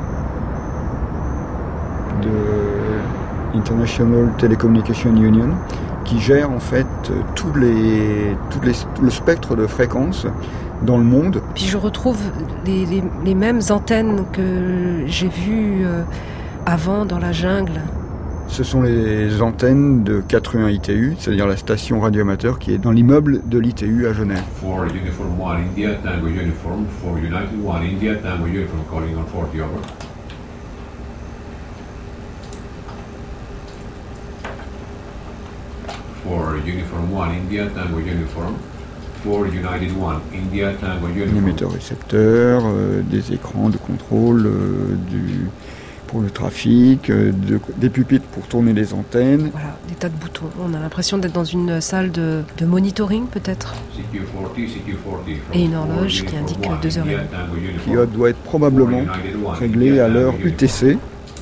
De International Telecommunication Union, qui gère en fait tout le spectre de fréquences dans le monde. Puis je retrouve les mêmes antennes que j'ai vues avant dans la jungle. Ce sont les antennes de 4U1 ITU, c'est-à-dire la station radioamateur qui est dans l'immeuble de l'ITU à Genève. For Uniform 1 India, Tango Uniform, for United 1 India, Tango Uniform calling on 40 over. For Uniform 1 India, Tango Uniform, for United 1 India, Tango Uniform. Émetteur-récepteur, des écrans de contrôle pour le trafic, des pupitres pour tourner les antennes. Voilà, des tas de boutons. On a l'impression d'être dans une salle de monitoring peut-être. Et une horloge qui indique 2h30. Qui doit être probablement réglée à l'heure UTC.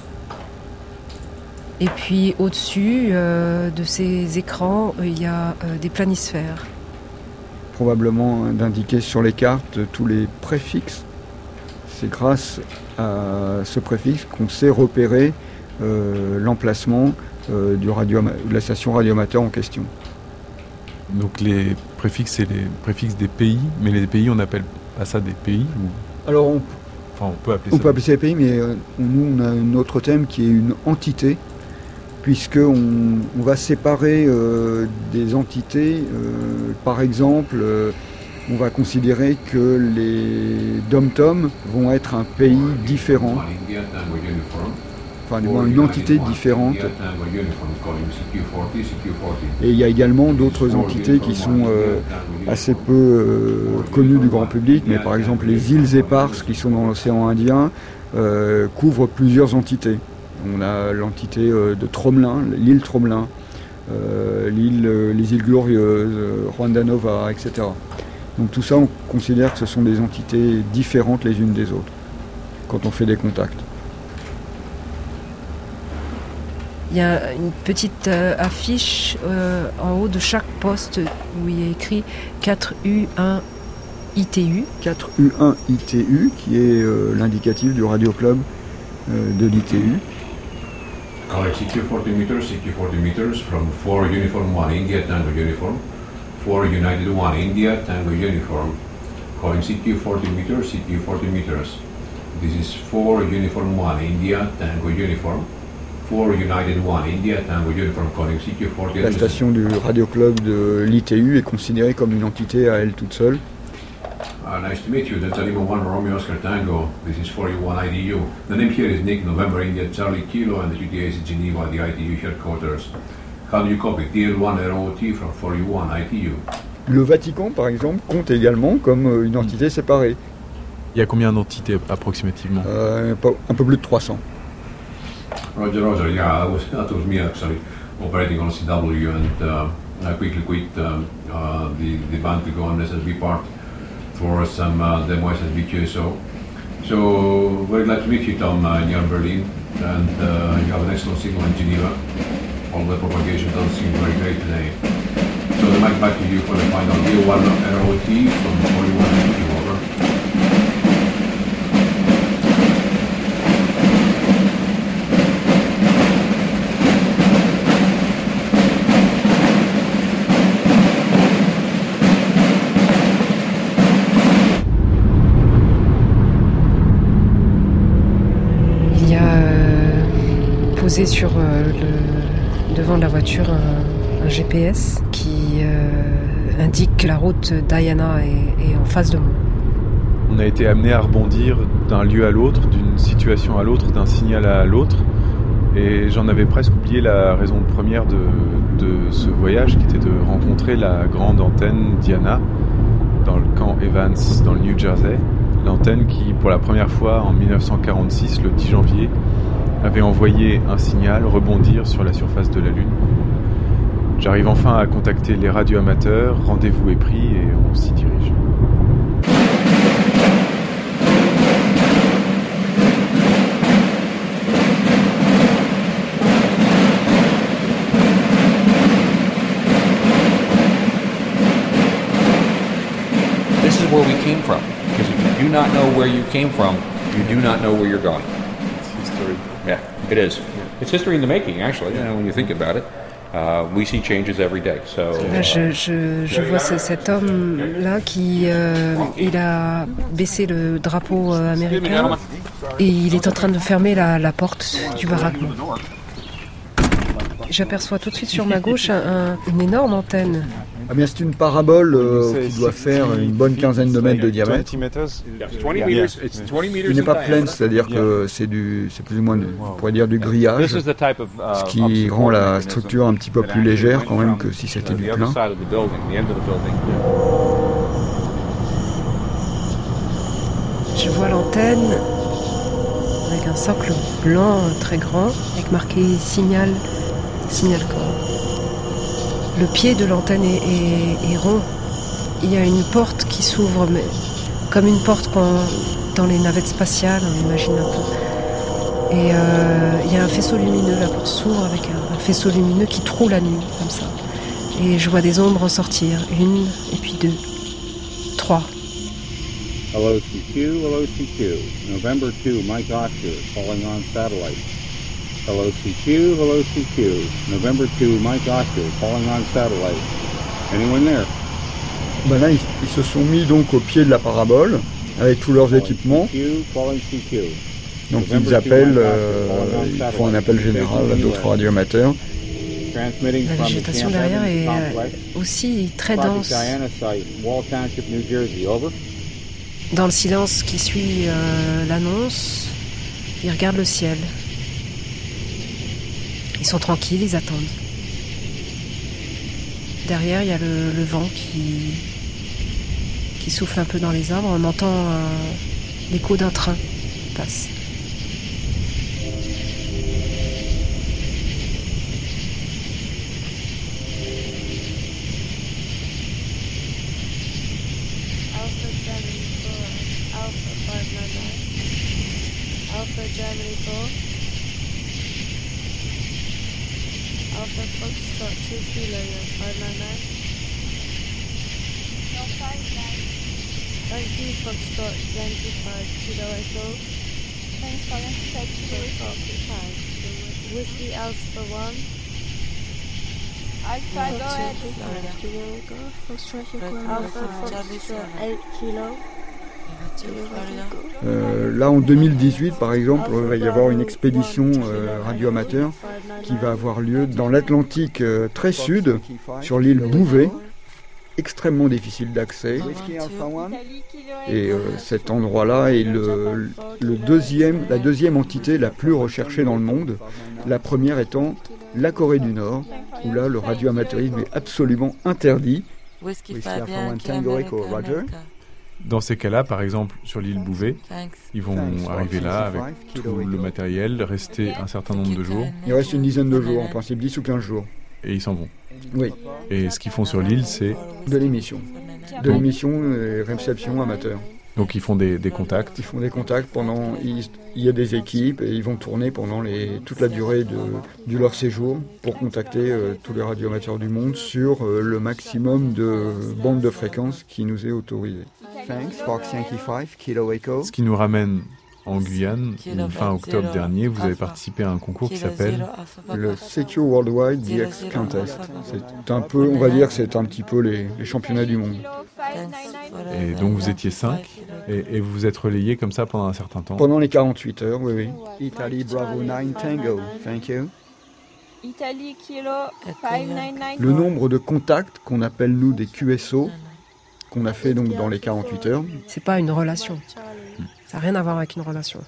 Et puis au-dessus de ces écrans, il y a des planisphères. Probablement d'indiquer sur les cartes tous les préfixes. C'est grâce à ce préfixe qu'on sait repérer l'emplacement de la station radioamateur en question. Donc les préfixes, c'est les préfixes des pays, mais les pays, on appelle pas ça des pays ou... Alors on peut appeler on ça. peut appeler ça des pays, mais nous on a un autre thème qui est une entité, puisqu'on va séparer des entités. Par exemple, on va considérer que les dom-toms vont être un pays différent, enfin du moins une entité différente. Et il y a également d'autres entités qui sont assez peu connues du grand public, mais par exemple les îles éparses qui sont dans l'océan Indien couvrent plusieurs entités. On a l'entité de Tromelin, l'île Tromelin, les îles Glorieuses, Rwanda Nova, etc. Donc tout ça, on considère que ce sont des entités différentes les unes des autres, quand on fait des contacts. Il y a une petite affiche en haut de chaque poste où il est écrit 4U1 ITU. 4U1 ITU, qui est l'indicatif du Radio Club de l'ITU. Calling CQ 40 meters from 4 Uniform 1 India, Tango Uniform. 4 United 1 India, Tango Uniform. Calling CQ 40 meters. This is 4 Uniform 1 India, Tango Uniform. 4 United 1 India, Tango Uniform. Calling CQ 40 meters. La station du Radio Club de l'ITU est considérée comme une entité à elle toute seule. Nice to meet you. That's Lima 1 Romeo Oscar Tango. This is 41 IDU. The name here is Nick November India Charlie Kilo, and the GTA is Geneva, the ITU headquarters. How do you copy DL1 ROT from 41 ITU? Le Vatican, par exemple, compte également comme une entité séparée. Il y a combien d'entités approximativement? Un peu plus de 300. Roger, yeah, that was me actually operating on CW, and I quickly quit the band to go on SSB part for some demo SSB QSO. So very glad to meet you, Tom, near Berlin, and you have an excellent signal in Geneva. All the propagation doesn't seem very great today. So the mic back to you for the final DL1 ROT from 41 ITU, over. Il y a posé sur devant de la voiture un GPS qui indique que la route Diana est en face de moi. On a été amené à rebondir d'un lieu à l'autre, d'une situation à l'autre, d'un signal à l'autre. Et j'en avais presque oublié la raison première de ce voyage, qui était de rencontrer la grande antenne Diana dans le camp Evans, dans le New Jersey. L'antenne qui, pour la première fois en 1946, le 10 janvier, avait envoyé un signal rebondir sur la surface de la Lune. J'arrive enfin à contacter les radioamateurs, rendez-vous est pris et on s'y dirige. This is where we came from. Because if you do not know where you came from, you do not know where you're going. It's history. Yeah, it is. It's history in the making, actually, when you think about it. We see changes every day. So, là, je vois cet homme-là qui il a baissé le drapeau américain et il est en train de fermer la porte du baraquement. J'aperçois tout de suite sur ma gauche une énorme antenne. Ah bien, c'est une parabole qui doit faire une bonne quinzaine de mètres de diamètre. Il n'est pas plein, c'est-à-dire que c'est plus ou moins, on pourrait dire, du grillage, ce qui rend la structure un petit peu plus légère quand même que si c'était du plein. Je vois l'antenne avec un socle blanc très grand, avec marqué signal corps. Le pied de l'antenne est rond. Il y a une porte qui s'ouvre, mais comme une porte dans les navettes spatiales, on imagine un peu. Et il y a un faisceau lumineux, la porte s'ouvre avec un faisceau lumineux qui troue la nuit, comme ça. Et je vois des ombres en sortir. 1, et puis 2, 3. Hello CQ, November 2, Mike Oscar, calling on satellite. Hello CQ, November 2, Mike Oscar, calling on satellite. Anyone there? Ben là, ils se sont mis donc au pied de la parabole, avec tous leurs équipements. Donc ils appellent, ils font un appel général à d'autres radioamateurs. La végétation derrière est aussi très dense. Dans le silence qui suit l'annonce, ils regardent le ciel. Ils sont tranquilles, ils attendent. Derrière, il y a le vent qui souffle un peu dans les arbres. On entend l'écho d'un train qui passe. Alpha Germany 4. Alpha Foxtrot 2 Kilo, 599. Thank you, Foxtrot 25 Kilo Echo. Thanks, Foxtrot 5. Whiskey Alpha 1. Alpha, go ahead. Alpha Foxtrot 8 Kilo. Là en 2018 par exemple, il va y avoir une expédition radioamateur qui va avoir lieu dans l'Atlantique très sud, sur l'île Bouvet, extrêmement difficile d'accès. Et cet endroit-là est la deuxième entité la plus recherchée dans le monde, la première étant la Corée du Nord, où là, le radioamateurisme est absolument interdit. Whiskey Alpha 1 Tango Echo, Roger. Dans ces cas-là, par exemple, sur l'île Bouvet, ils vont arriver là avec tout le matériel, rester un certain nombre de jours. Il reste une dizaine de jours, en principe 10 ou 15 jours. Et ils s'en vont. Oui. Et ce qu'ils font sur l'île, c'est... De l'émission. De l'émission et réception amateur. Donc ils font des contacts. Ils font des contacts pendant... Il y a des équipes et ils vont tourner pendant toute la durée de leur séjour pour contacter tous les radioamateurs du monde sur le maximum de bandes de fréquences qui nous est autorisé. Thanks, Fox Yankee 5, Kilo Echo. Ce qui nous ramène en Guyane, fin octobre dernier, vous avez participé à un concours qui s'appelle le Secure Worldwide DX Contest. C'est un peu, on va dire, c'est un petit peu les championnats du monde. Et donc vous étiez 5 et vous vous êtes relayés comme ça pendant un certain temps. Pendant les 48 heures, oui. Italy Bravo 9 Tango, thank you. Italy Kilo 599. Le nombre de contacts qu'on appelle nous des QSO, qu'on a fait donc dans les 48 heures. C'est pas une relation. Ça n'a rien à voir avec une relation.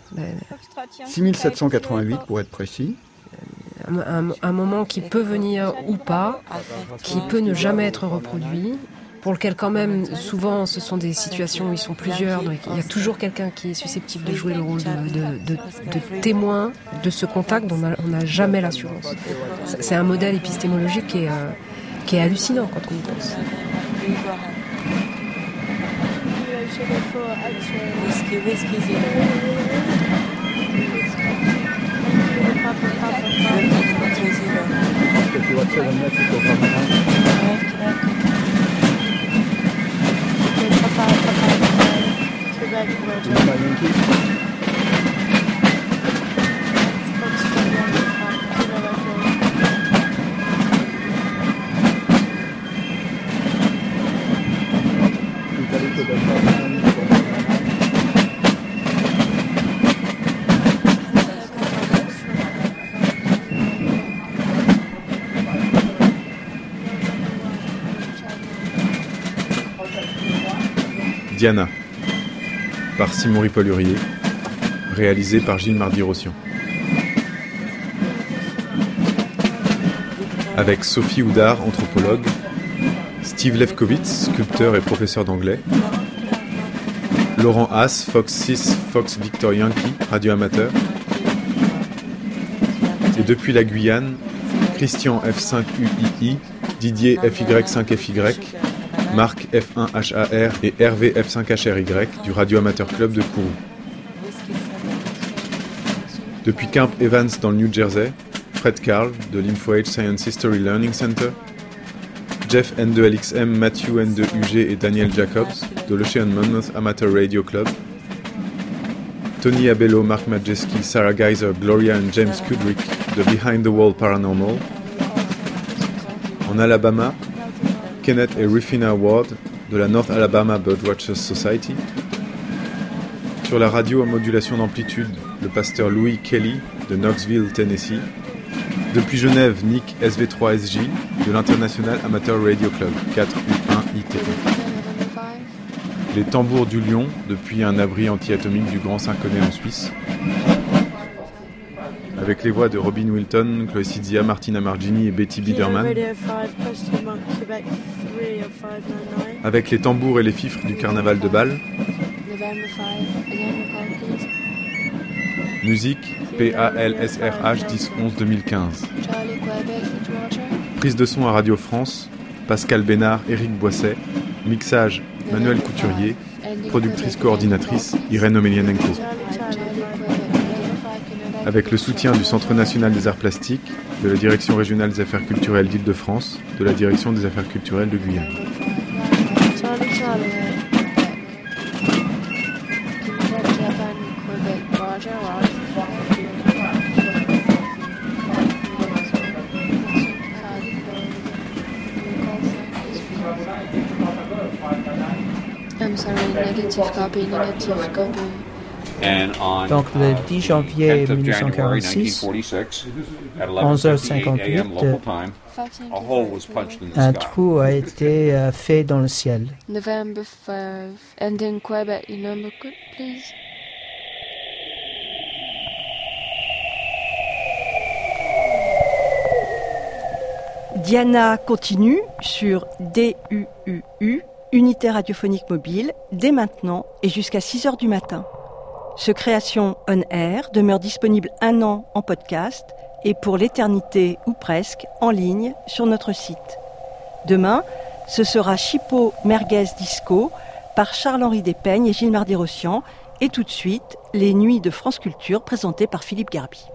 6788 pour être précis. Un moment qui peut venir ou pas, qui peut ne jamais être reproduit, pour lequel quand même, souvent, ce sont des situations où ils sont plusieurs, donc il y a toujours quelqu'un qui est susceptible de jouer le rôle de témoin de ce contact dont on n'a jamais l'assurance. C'est un modèle épistémologique qui est hallucinant quand on y pense. Diana, par Simon Ripollurier, réalisé par Gilles Mardy-Rossian. Avec Sophie Houdard, anthropologue, Steve Lefkowitz, sculpteur et professeur d'anglais, Laurent Haas, Fox 6, Fox Victor Yankee, radioamateur, et depuis la Guyane, Christian F5UII, Didier FY5FY, Marc F1HAR et Hervé F5HRY du Radio Amateur Club de Kourou. Depuis Camp Evans dans le New Jersey, Fred Carl de l'InfoAge Science History Learning Center, Jeff N2LXM, Matthew N2UG et Daniel Jacobs de l'Ocean Monmouth Amateur Radio Club, Tony Abello, Mark Majeski, Sarah Geiser, Gloria and James Kudrick de Behind the Wall Paranormal. En Alabama, Kenneth et Rufina Ward de la North Alabama Birdwatchers Society. Sur la radio à modulation d'amplitude, le pasteur Louis Kelly de Knoxville, Tennessee. Depuis Genève, Nick SV3SJ de l'International Amateur Radio Club, 4U1ITE. Les tambours du Lion depuis un abri anti-atomique du Grand Saint-Connet en Suisse. Avec les voix de Robin Wilton, Chloé Sidzia, Martina Margini et Betty Biederman. Avec les tambours et les fifres du carnaval de Bâle. Musique PALSRH 10-11-2015. Prise de son à Radio France, Pascal Bénard, Éric Boisset. Mixage, Manuel Couturier. Productrice coordinatrice, Irène Omelianenko. Avec le soutien du Centre national des arts plastiques, de la Direction régionale des affaires culturelles d'Île-de-France, de la Direction des affaires culturelles de Guyane. I'm sorry, negative copy. Donc le 10 janvier 1946, 11h58, un trou a été fait dans le ciel. November 5, ending Quebec, number code, please. Diana continue sur DUUU, Unité radiophonique mobile, dès maintenant et jusqu'à 6h du matin. Ce Création On Air demeure disponible 1 an en podcast et pour l'éternité ou presque en ligne sur notre site. Demain, ce sera Chipot Merguez Disco par Charles-Henri Despeignes et Gilles Mardy-Rossian et tout de suite, les Nuits de France Culture présentées par Philippe Garby.